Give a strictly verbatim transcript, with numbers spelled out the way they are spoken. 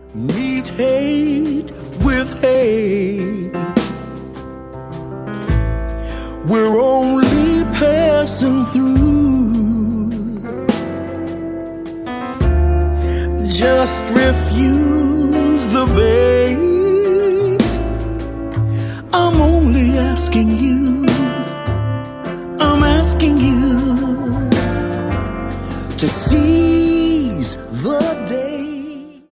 Meet hate with hate. We're only passing through. Just refuse the bait. I'm only asking you, I'm asking you to see